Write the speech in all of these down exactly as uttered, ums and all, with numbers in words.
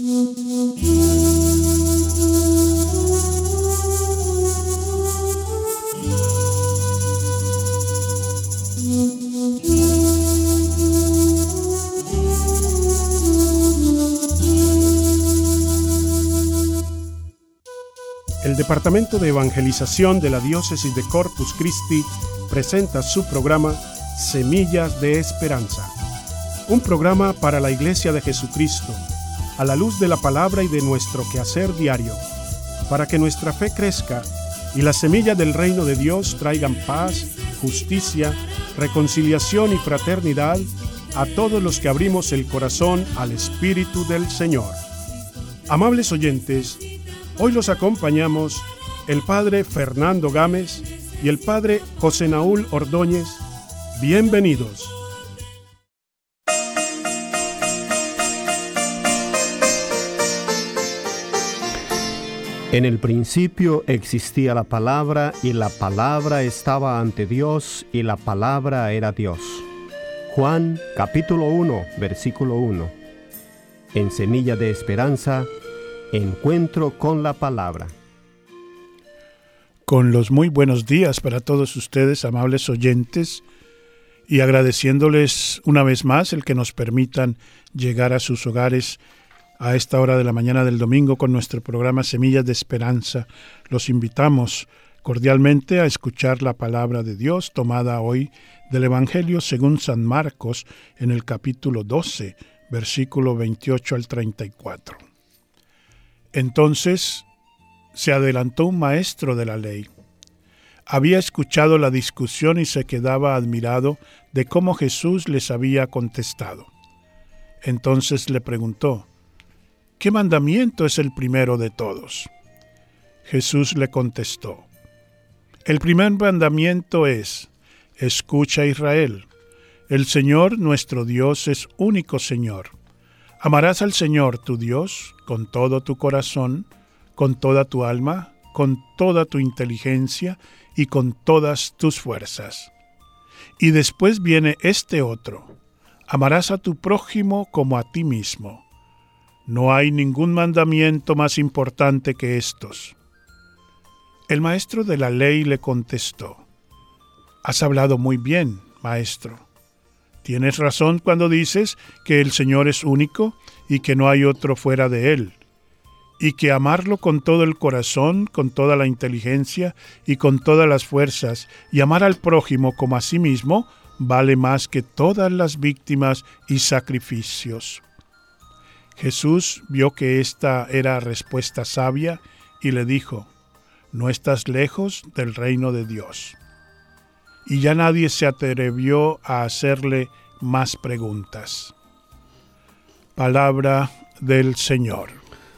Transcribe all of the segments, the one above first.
El Departamento de Evangelización de la Diócesis de Corpus Christi presenta su programa Semillas de Esperanza, un programa para la Iglesia de Jesucristo, a la luz de la palabra y de nuestro quehacer diario, para que nuestra fe crezca y las semillas del reino de Dios traigan paz, justicia, reconciliación y fraternidad a todos los que abrimos el corazón al Espíritu del Señor. Amables oyentes, hoy los acompañamos el Padre Fernando Gámez y el Padre José Naúl Ordóñez. Bienvenidos. En el principio existía la palabra, y la palabra estaba ante Dios, y la palabra era Dios. Juan capítulo uno, versículo uno. En Semilla de Esperanza, encuentro con la palabra. Con los muy buenos días para todos ustedes, amables oyentes, y agradeciéndoles una vez más el que nos permitan llegar a sus hogares a esta hora de la mañana del domingo con nuestro programa Semillas de Esperanza. Los invitamos cordialmente a escuchar la palabra de Dios tomada hoy del Evangelio según San Marcos en el capítulo doce, versículo veintiocho al treinta y cuatro. Entonces se adelantó un maestro de la ley. Había escuchado la discusión y se quedaba admirado de cómo Jesús les había contestado. Entonces le preguntó: ¿qué mandamiento es el primero de todos? Jesús le contestó: el primer mandamiento es: escucha, Israel, el Señor nuestro Dios es único Señor. Amarás al Señor tu Dios con todo tu corazón, con toda tu alma, con toda tu inteligencia y con todas tus fuerzas. Y después viene este otro: amarás a tu prójimo como a ti mismo. No hay ningún mandamiento más importante que estos. El maestro de la ley le contestó: has hablado muy bien, maestro. Tienes razón cuando dices que el Señor es único y que no hay otro fuera de Él, y que amarlo con todo el corazón, con toda la inteligencia y con todas las fuerzas, y amar al prójimo como a sí mismo, vale más que todas las víctimas y sacrificios. Jesús vio que esta era respuesta sabia y le dijo: no estás lejos del reino de Dios. Y ya nadie se atrevió a hacerle más preguntas. Palabra del Señor.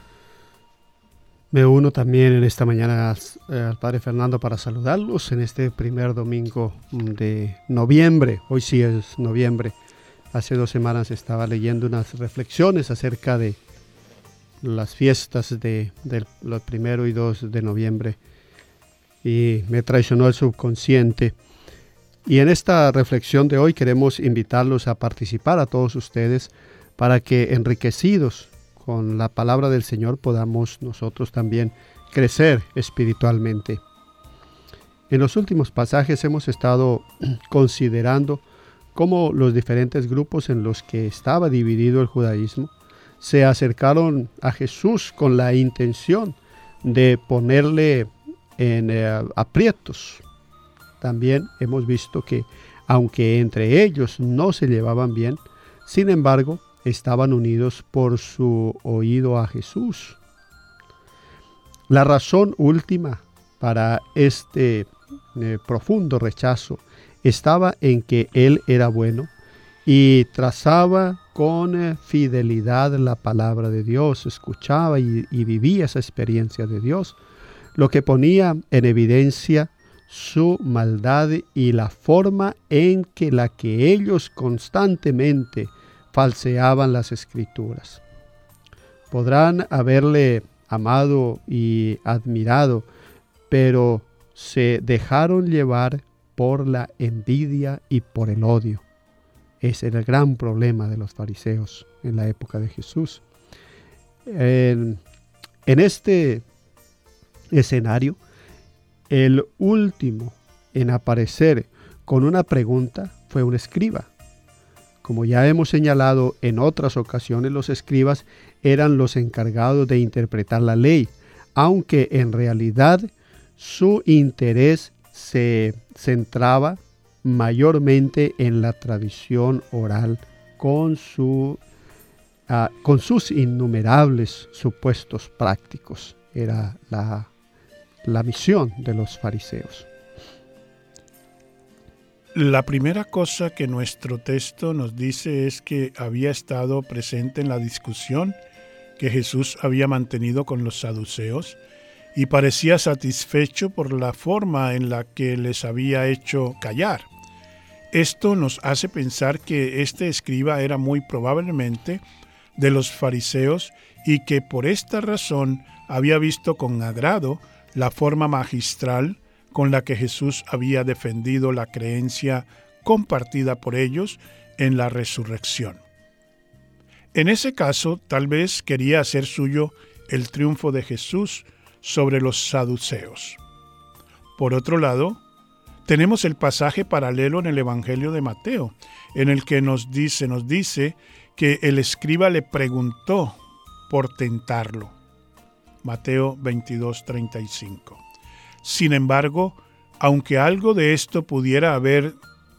Me uno también en esta mañana al Padre Fernando para saludarlos en este primer domingo de noviembre. Hoy sí es noviembre. Hace dos semanas estaba leyendo unas reflexiones acerca de las fiestas de, de los primero y dos de noviembre y me traicionó el subconsciente. Y en esta reflexión de hoy queremos invitarlos a participar a todos ustedes para que, enriquecidos con la palabra del Señor, podamos nosotros también crecer espiritualmente. En los últimos pasajes hemos estado considerando cómo los diferentes grupos en los que estaba dividido el judaísmo se acercaron a Jesús con la intención de ponerle en eh, aprietos. También hemos visto que, aunque entre ellos no se llevaban bien, sin embargo, estaban unidos por su oído a Jesús. La razón última para este eh, profundo rechazo estaba en que Él era bueno y trazaba con eh, fidelidad la palabra de Dios, escuchaba y, y vivía esa experiencia de Dios, lo que ponía en evidencia su maldad y la forma en que la que ellos constantemente falseaban las Escrituras. Podrán haberle amado y admirado, pero se dejaron llevar por la envidia y por el odio. Ese era el gran problema de los fariseos en la época de Jesús. En, en este escenario, el último en aparecer con una pregunta fue un escriba. Como ya hemos señalado en otras ocasiones, los escribas eran los encargados de interpretar la ley, aunque en realidad su interés se centraba mayormente en la tradición oral con, su, uh, con sus innumerables supuestos prácticos. Era la, la misión de los fariseos. La primera cosa que nuestro texto nos dice es que había estado presente en la discusión que Jesús había mantenido con los saduceos y parecía satisfecho por la forma en la que les había hecho callar. Esto nos hace pensar que este escriba era muy probablemente de los fariseos y que por esta razón había visto con agrado la forma magistral con la que Jesús había defendido la creencia compartida por ellos en la resurrección. En ese caso, tal vez quería hacer suyo el triunfo de Jesús sobre los saduceos. Por otro lado, tenemos el pasaje paralelo en el Evangelio de Mateo, en el que nos dice, nos dice que el escriba le preguntó por tentarlo. Mateo veintidós, treinta y cinco. Sin embargo, aunque algo de esto pudiera haber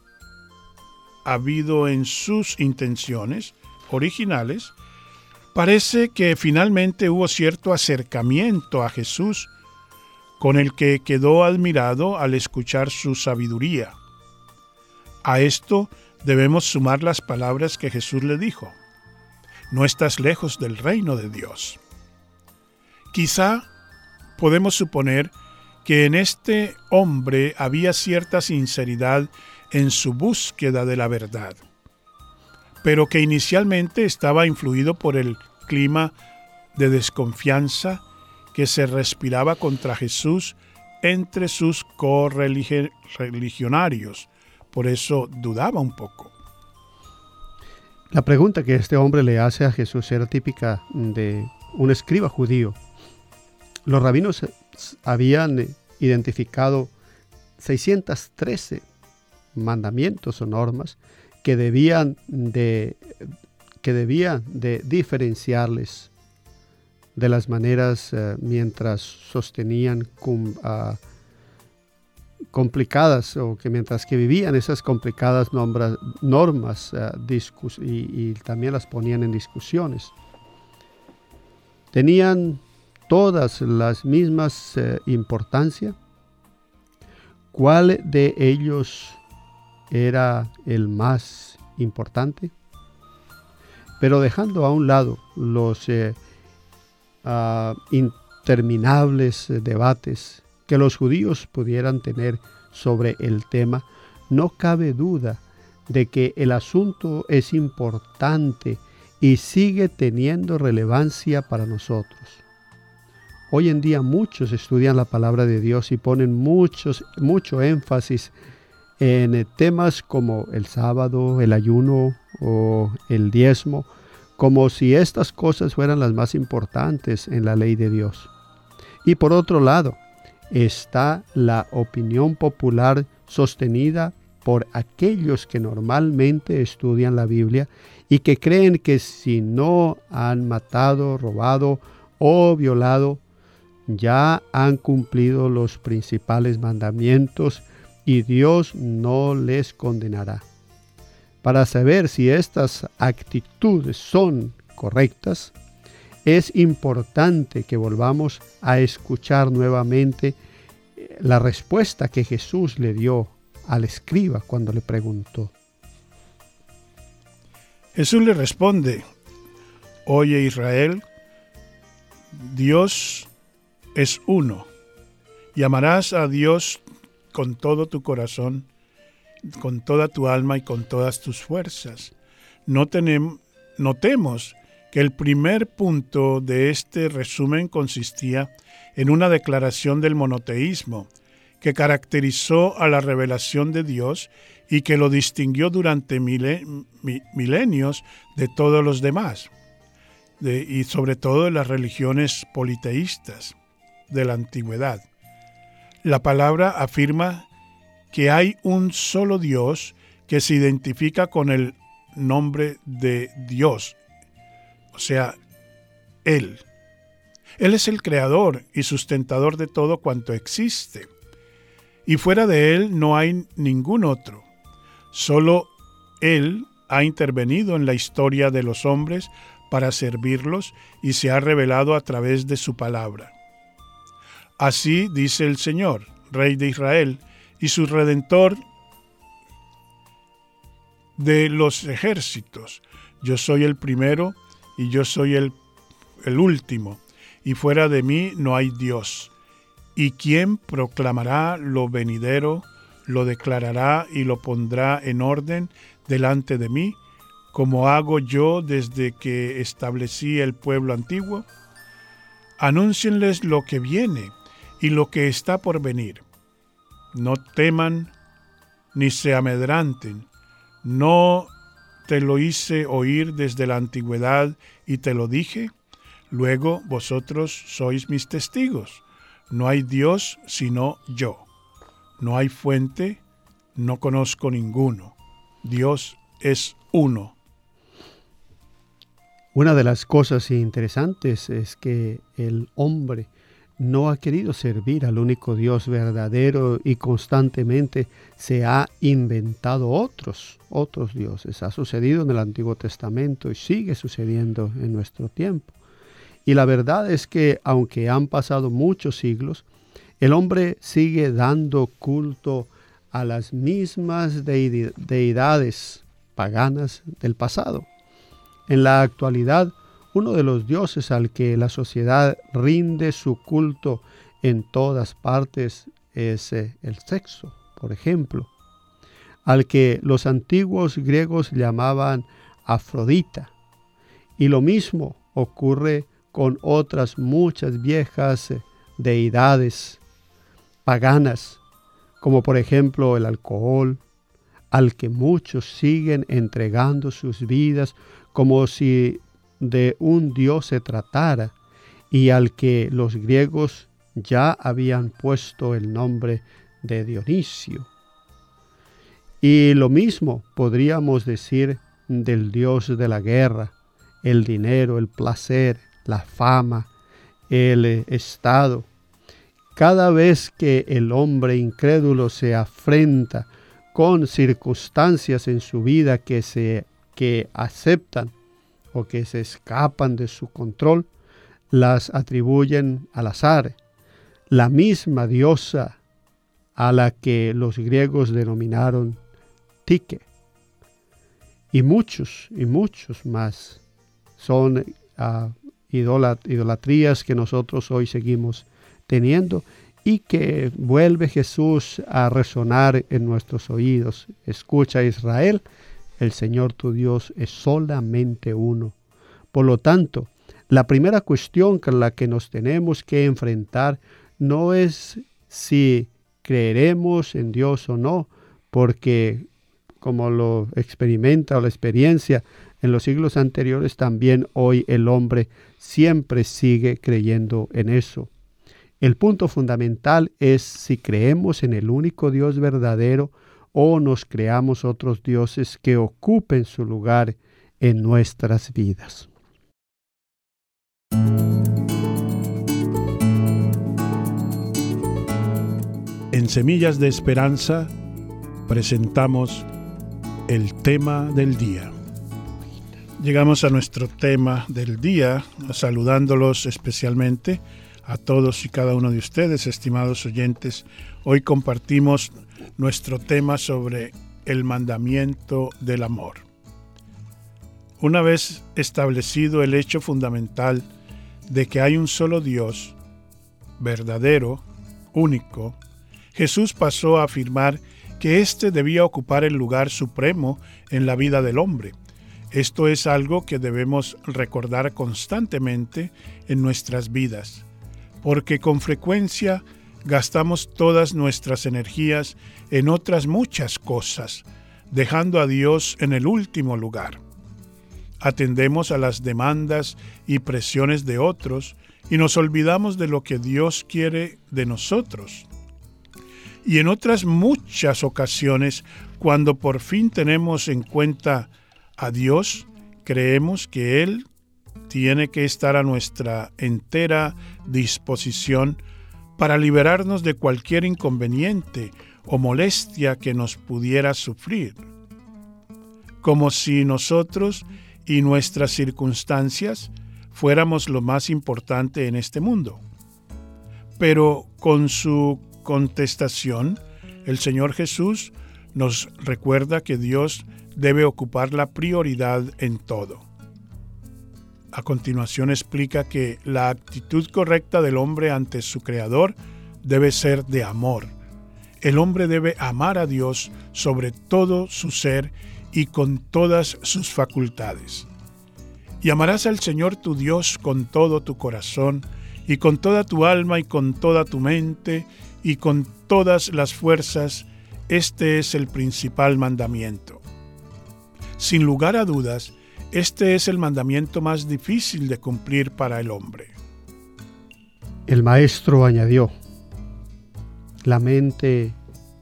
habido en sus intenciones originales, parece que finalmente hubo cierto acercamiento a Jesús con el que quedó admirado al escuchar su sabiduría. A esto debemos sumar las palabras que Jesús le dijo: no estás lejos del reino de Dios. Quizá podemos suponer que en este hombre había cierta sinceridad en su búsqueda de la verdad, pero que inicialmente estaba influido por el clima de desconfianza que se respiraba contra Jesús entre sus correligionarios. Por eso dudaba un poco. La pregunta que este hombre le hace a Jesús era típica de un escriba judío. Los rabinos habían identificado seiscientos trece mandamientos o normas que debían de, que debían de diferenciarles de las maneras uh, mientras sostenían cum, uh, complicadas o que mientras que vivían esas complicadas nombra, normas uh, discus, y, y también las ponían en discusiones. Tenían todas las mismas uh, importancia. ¿Cuál de ellos era el más importante? Pero dejando a un lado los eh, uh, interminables debates que los judíos pudieran tener sobre el tema, no cabe duda de que el asunto es importante y sigue teniendo relevancia para nosotros. Hoy en día muchos estudian la palabra de Dios y ponen muchos, mucho énfasis en temas como el sábado, el ayuno o el diezmo, como si estas cosas fueran las más importantes en la ley de Dios. Y por otro lado, está la opinión popular sostenida por aquellos que normalmente estudian la Biblia y que creen que si no han matado, robado o violado, ya han cumplido los principales mandamientos y Dios no les condenará. Para saber si estas actitudes son correctas, es importante que volvamos a escuchar nuevamente la respuesta que Jesús le dio al escriba cuando le preguntó. Jesús le responde: oye Israel, Dios es uno, y amarás a Dios con todo tu corazón, con toda tu alma y con todas tus fuerzas. No tenem, notemos que el primer punto de este resumen consistía en una declaración del monoteísmo que caracterizó a la revelación de Dios y que lo distinguió durante milenios de todos los demás. de, y sobre todo de las religiones politeístas de la antigüedad. La palabra afirma que hay un solo Dios que se identifica con el nombre de Dios, o sea, Él. Él es el creador y sustentador de todo cuanto existe, y fuera de Él no hay ningún otro. Solo Él ha intervenido en la historia de los hombres para servirlos y se ha revelado a través de su palabra. Así dice el Señor, Rey de Israel, y su Redentor de los ejércitos: yo soy el primero y yo soy el, el último, y fuera de mí no hay Dios. ¿Y quién proclamará lo venidero, lo declarará y lo pondrá en orden delante de mí, como hago yo desde que establecí el pueblo antiguo? Anúncienles lo que viene y lo que está por venir. No teman ni se amedranten. ¿No te lo hice oír desde la antigüedad y te lo dije? Luego vosotros sois mis testigos. No hay Dios sino yo. No hay fuente, no conozco ninguno. Dios es uno. Una de las cosas interesantes es que el hombre no ha querido servir al único Dios verdadero y constantemente se ha inventado otros, otros dioses. Ha sucedido en el Antiguo Testamento y sigue sucediendo en nuestro tiempo. Y la verdad es que aunque han pasado muchos siglos, el hombre sigue dando culto a las mismas deidades paganas del pasado. En la actualidad, uno de los dioses al que la sociedad rinde su culto en todas partes es el sexo, por ejemplo, al que los antiguos griegos llamaban Afrodita. Y lo mismo ocurre con otras muchas viejas deidades paganas, como por ejemplo el alcohol, al que muchos siguen entregando sus vidas como si de un dios se tratara, y al que los griegos ya habían puesto el nombre de Dionisio. Y lo mismo podríamos decir del dios de la guerra, el dinero, el placer, la fama, el estado. Cada vez que el hombre incrédulo se afrenta con circunstancias en su vida que se que aceptan o que se escapan de su control, las atribuyen al azar, la misma diosa a la que los griegos denominaron Psique. Y muchos y muchos más son uh, idolat- idolatrías que nosotros hoy seguimos teniendo y que vuelve Jesús a resonar en nuestros oídos. Escucha, Israel, el Señor tu Dios es solamente uno. Por lo tanto, la primera cuestión con la que nos tenemos que enfrentar no es si creeremos en Dios o no, porque como lo experimenta o la experiencia en los siglos anteriores, también hoy el hombre siempre sigue creyendo en eso. El punto fundamental es si creemos en el único Dios verdadero o nos creamos otros dioses que ocupen su lugar en nuestras vidas. En Semillas de Esperanza presentamos el tema del día. Llegamos a nuestro tema del día, saludándolos especialmente a todos y cada uno de ustedes, estimados oyentes. Hoy compartimos nuestro tema sobre el mandamiento del amor. Una vez establecido el hecho fundamental de que hay un solo Dios, verdadero, único, Jesús pasó a afirmar que éste debía ocupar el lugar supremo en la vida del hombre. Esto es algo que debemos recordar constantemente en nuestras vidas, porque con frecuencia gastamos todas nuestras energías en otras muchas cosas, dejando a Dios en el último lugar. atendemos a las demandas y presiones de otros y nos olvidamos de lo que Dios quiere de nosotros. Y en otras muchas ocasiones, cuando por fin tenemos en cuenta a Dios, creemos que Él tiene que estar a nuestra entera disposición para liberarnos de cualquier inconveniente o molestia que nos pudiera sufrir. Como si nosotros y nuestras circunstancias fuéramos lo más importante en este mundo. Pero con su contestación, el Señor Jesús nos recuerda que Dios debe ocupar la prioridad en todo. A continuación explica que la actitud correcta del hombre ante su Creador debe ser de amor. El hombre debe amar a Dios sobre todo su ser y con todas sus facultades. Y amarás al Señor tu Dios con todo tu corazón, y con toda tu alma, y con toda tu mente, y con todas las fuerzas. Este es el principal mandamiento. Sin lugar a dudas, este es el mandamiento más difícil de cumplir para el hombre. El maestro añadió: la mente,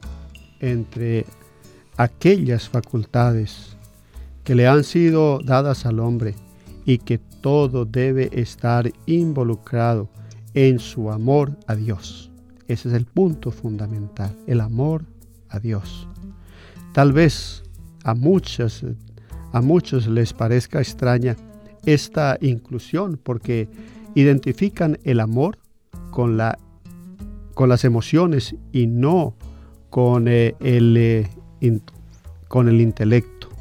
entre aquellas facultades que le han sido dadas al hombre, y que todo debe estar involucrado en su amor a Dios. Ese es el punto fundamental, el amor a Dios. Tal vez a muchas A muchos les parezca extraña esta inclusión porque identifican el amor con, la, con las emociones y no con, eh, el, eh, in, con el intelecto.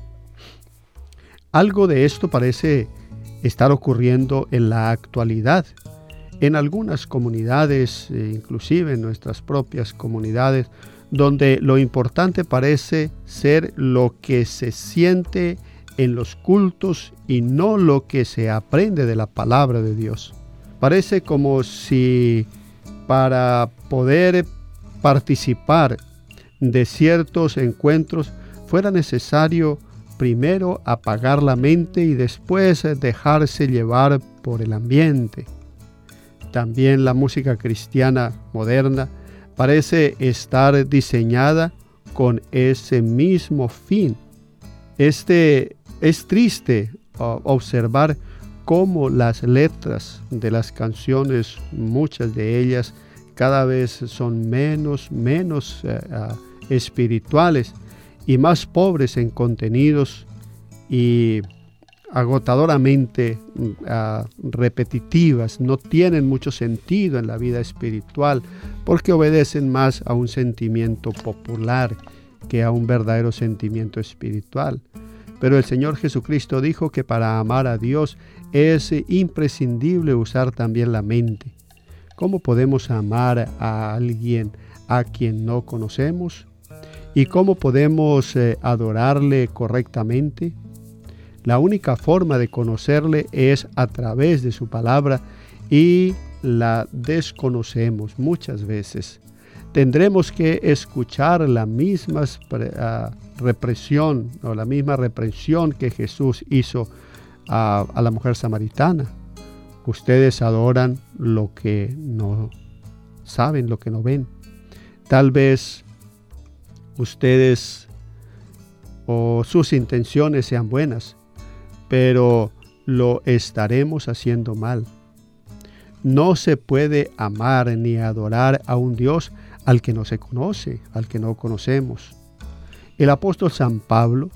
Algo de esto parece estar ocurriendo en la actualidad. En algunas comunidades, eh, inclusive en nuestras propias comunidades, donde lo importante parece ser lo que se siente en los cultos y no lo que se aprende de la palabra de Dios. Parece como si para poder participar de ciertos encuentros fuera necesario primero apagar la mente y después dejarse llevar por el ambiente. También la música cristiana moderna parece estar diseñada con ese mismo fin. Este Es triste uh, observar cómo las letras de las canciones, muchas de ellas, cada vez son menos, menos uh, uh, espirituales y más pobres en contenidos y agotadoramente uh, repetitivas. No tienen mucho sentido en la vida espiritual porque obedecen más a un sentimiento popular que a un verdadero sentimiento espiritual. Pero el Señor Jesucristo dijo que para amar a Dios es imprescindible usar también la mente. ¿Cómo podemos amar a alguien a quien no conocemos? ¿Y cómo podemos eh, adorarle correctamente? La única forma de conocerle es a través de su palabra y la desconocemos muchas veces. Tendremos que escuchar la misma uh, represión o la misma reprensión que Jesús hizo a, a la mujer samaritana. Ustedes adoran lo que no saben, lo que no ven. Tal vez ustedes o sus intenciones sean buenas, pero lo estaremos haciendo mal. No se puede amar ni adorar a un Dios al que no se conoce, al que no conocemos. El apóstol San Pablo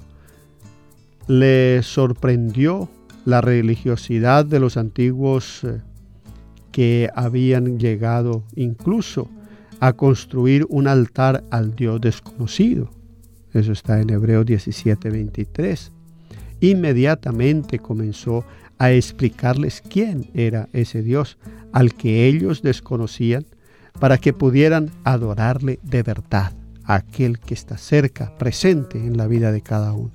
le sorprendió la religiosidad de los antiguos eh, que habían llegado incluso a construir un altar al Dios desconocido. Eso está en Hebreos diecisiete veintitrés. Inmediatamente comenzó a explicarles quién era ese Dios al que ellos desconocían, para que pudieran adorarle de verdad, a aquel que está cerca, presente en la vida de cada uno.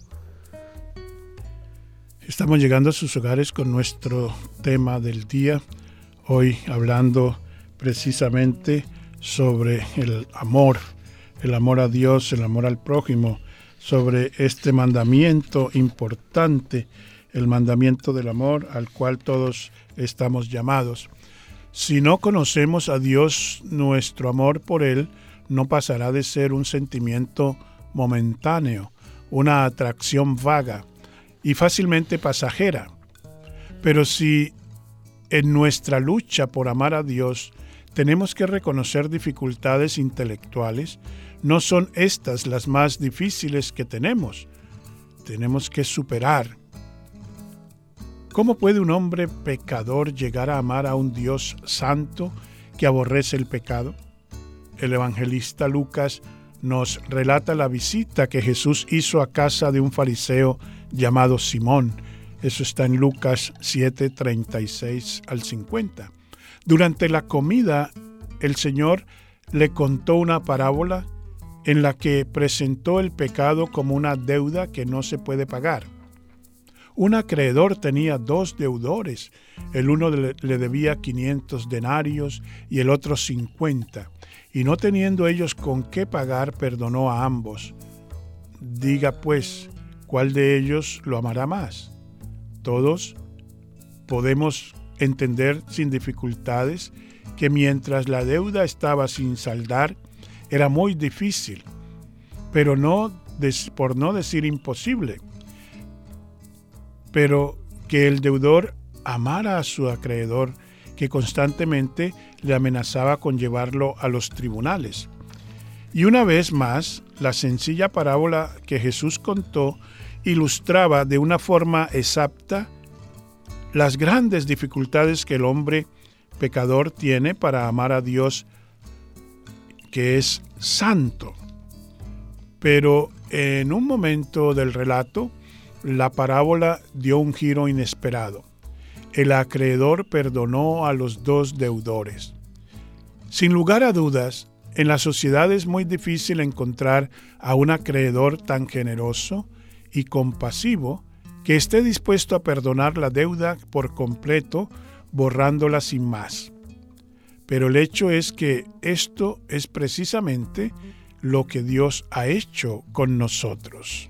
Estamos llegando a sus hogares con nuestro tema del día, hoy hablando precisamente sobre el amor, el amor a Dios, el amor al prójimo, sobre este mandamiento importante, el mandamiento del amor al cual todos estamos llamados. Si no conocemos a Dios, nuestro amor por Él no pasará de ser un sentimiento momentáneo, una atracción vaga y fácilmente pasajera. Pero si en nuestra lucha por amar a Dios tenemos que reconocer dificultades intelectuales, no son estas las más difíciles que tenemos. Tenemos que superar. ¿Cómo puede un hombre pecador llegar a amar a un Dios santo que aborrece el pecado? El evangelista Lucas nos relata la visita que Jesús hizo a casa de un fariseo llamado Simón. Eso está en Lucas siete, treinta y seis al cincuenta. Durante la comida, el Señor le contó una parábola en la que presentó el pecado como una deuda que no se puede pagar. Un acreedor tenía dos deudores. El uno le debía quinientos denarios y el otro cincuenta. Y no teniendo ellos con qué pagar, perdonó a ambos. Diga pues, ¿cuál de ellos lo amará más? Todos podemos entender sin dificultades que mientras la deuda estaba sin saldar, era muy difícil, pero no por no decir imposible, pero que el deudor amara a su acreedor, que constantemente le amenazaba con llevarlo a los tribunales. Y una vez más, la sencilla parábola que Jesús contó ilustraba de una forma exacta las grandes dificultades que el hombre pecador tiene para amar a Dios, que es santo. Pero en un momento del relato, la parábola dio un giro inesperado. El acreedor perdonó a los dos deudores. Sin lugar a dudas, en la sociedad es muy difícil encontrar a un acreedor tan generoso y compasivo que esté dispuesto a perdonar la deuda por completo, borrándola sin más. Pero el hecho es que esto es precisamente lo que Dios ha hecho con nosotros.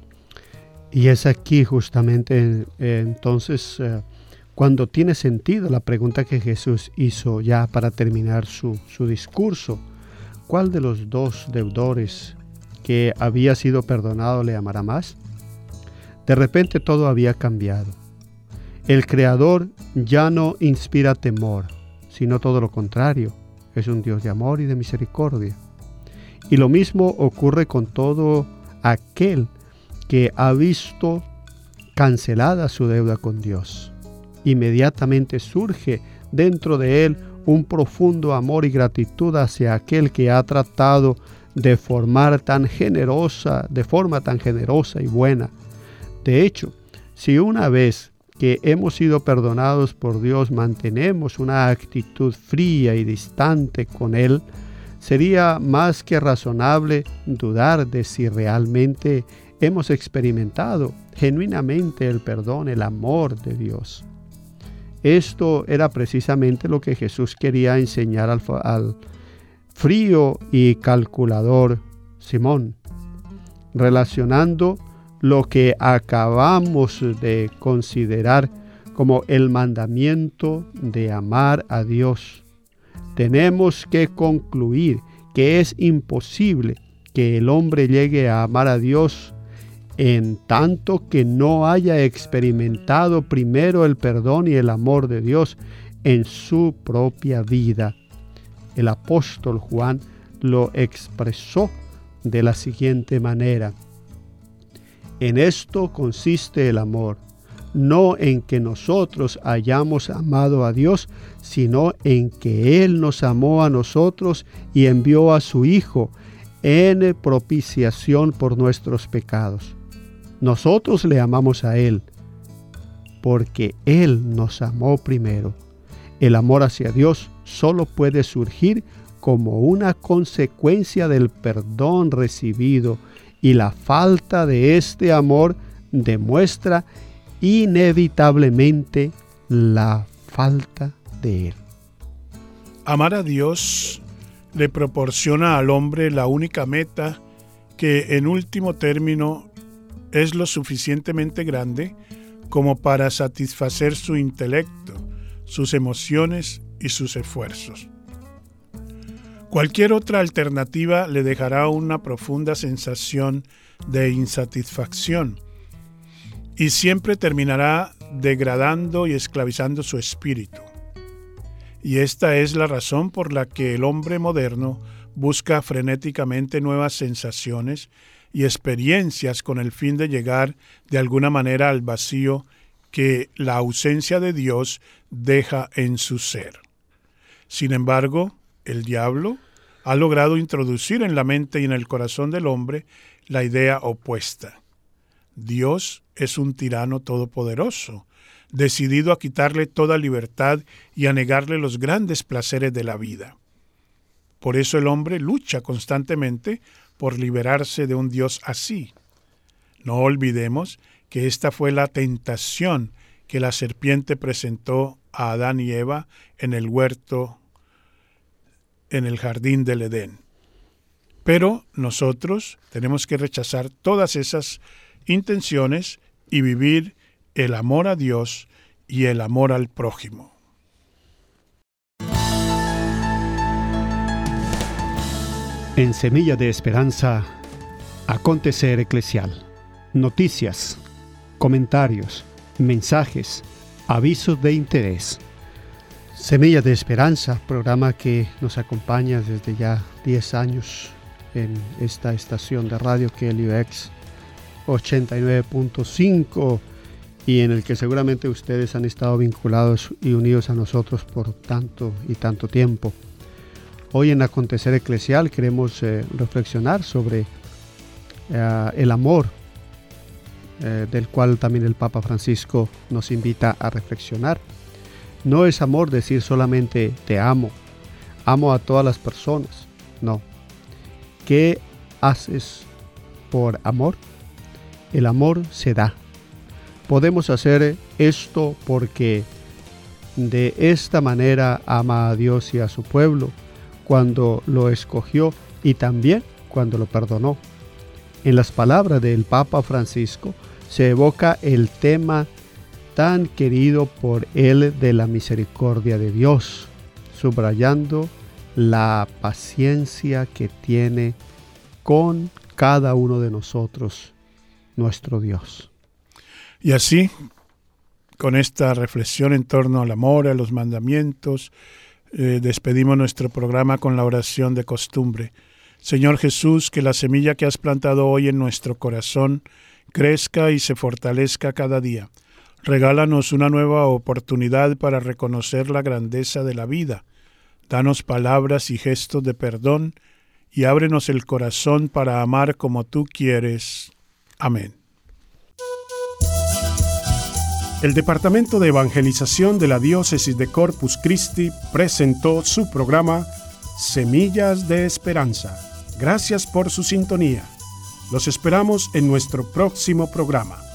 Y es aquí justamente eh, entonces eh, cuando tiene sentido la pregunta que Jesús hizo ya para terminar su, su discurso. ¿Cuál de los dos deudores que había sido perdonado le amará más? De repente todo había cambiado. El Creador ya no inspira temor, sino todo lo contrario. Es un Dios de amor y de misericordia. Y lo mismo ocurre con todo aquel que ha visto cancelada su deuda con Dios. Inmediatamente surge dentro de él un profundo amor y gratitud hacia aquel que ha tratado de formar tan generosa, de forma tan generosa y buena. De hecho, si una vez que hemos sido perdonados por Dios mantenemos una actitud fría y distante con Él, sería más que razonable dudar de si realmente hemos experimentado genuinamente el perdón, el amor de Dios. Esto era precisamente lo que Jesús quería enseñar al, al frío y calculador Simón, relacionando lo que acabamos de considerar como el mandamiento de amar a Dios. Tenemos que concluir que es imposible que el hombre llegue a amar a Dios en tanto que no haya experimentado primero el perdón y el amor de Dios en su propia vida. El apóstol Juan lo expresó de la siguiente manera: en esto consiste el amor, no en que nosotros hayamos amado a Dios, sino en que Él nos amó a nosotros y envió a su Hijo en propiciación por nuestros pecados. Nosotros le amamos a Él, porque Él nos amó primero. El amor hacia Dios solo puede surgir como una consecuencia del perdón recibido, y la falta de este amor demuestra inevitablemente la falta de Él. Amar a Dios le proporciona al hombre la única meta que en último término es lo suficientemente grande como para satisfacer su intelecto, sus emociones y sus esfuerzos. Cualquier otra alternativa le dejará una profunda sensación de insatisfacción y siempre terminará degradando y esclavizando su espíritu. Y esta es la razón por la que el hombre moderno busca frenéticamente nuevas sensaciones y experiencias con el fin de llegar de alguna manera al vacío que la ausencia de Dios deja en su ser. Sin embargo, el diablo ha logrado introducir en la mente y en el corazón del hombre la idea opuesta. Dios es un tirano todopoderoso, decidido a quitarle toda libertad y a negarle los grandes placeres de la vida. Por eso el hombre lucha constantemente por liberarse de un Dios así. No olvidemos que esta fue la tentación que la serpiente presentó a Adán y Eva en el huerto, en el jardín del Edén. Pero nosotros tenemos que rechazar todas esas intenciones y vivir el amor a Dios y el amor al prójimo. En Semilla de Esperanza, acontecer eclesial. Noticias, comentarios, mensajes, avisos de interés. Semilla de Esperanza, programa que nos acompaña desde ya diez años en esta estación de radio K L U X ochenta y nueve punto cinco y en el que seguramente ustedes han estado vinculados y unidos a nosotros por tanto y tanto tiempo. Hoy en Acontecer Eclesial queremos eh, reflexionar sobre eh, el amor eh, del cual también el Papa Francisco nos invita a reflexionar. No es amor decir solamente te amo, amo a todas las personas. No. ¿Qué haces por amor? El amor se da. Podemos hacer esto porque de esta manera ama a Dios y a su pueblo cuando lo escogió y también cuando lo perdonó. En las palabras del Papa Francisco se evoca el tema tan querido por él de la misericordia de Dios, subrayando la paciencia que tiene con cada uno de nosotros, nuestro Dios. Y así, con esta reflexión en torno al amor, a los mandamientos, eh, despedimos nuestro programa con la oración de costumbre. Señor Jesús, que la semilla que has plantado hoy en nuestro corazón crezca y se fortalezca cada día. Regálanos una nueva oportunidad para reconocer la grandeza de la vida. Danos palabras y gestos de perdón y ábrenos el corazón para amar como tú quieres. Amén. El Departamento de Evangelización de la Diócesis de Corpus Christi presentó su programa Semillas de Esperanza. Gracias por su sintonía. Los esperamos en nuestro próximo programa.